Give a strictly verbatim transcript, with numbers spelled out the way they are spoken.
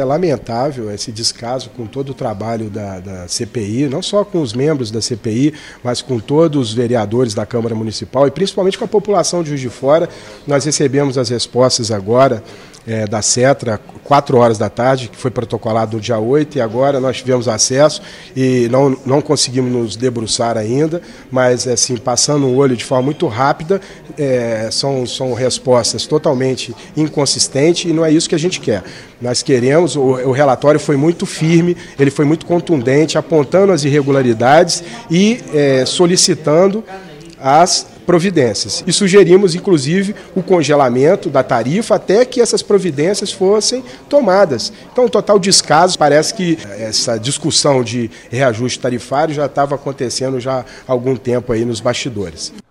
É lamentável esse descaso com todo o trabalho da, da C P I, não só com os membros da C P I, mas com todos os vereadores da Câmara Municipal e principalmente com a população de Juiz de Fora. Nós recebemos as respostas agora é, da CETRA, quatro horas da tarde, que foi protocolado no dia oito, e agora nós tivemos acesso e não, não conseguimos nos debruçar ainda, mas assim, passando o olho de forma muito rápida, é, são, são respostas totalmente inconsistentes e não é isso que a gente quer. Nós queremos, o, o relatório foi muito firme, ele foi muito contundente, apontando as irregularidades e é, solicitando as providências. E sugerimos, inclusive, o congelamento da tarifa até que essas providências fossem tomadas. Então, total descaso. Parece que essa discussão de reajuste tarifário já estava acontecendo já há algum tempo aí nos bastidores.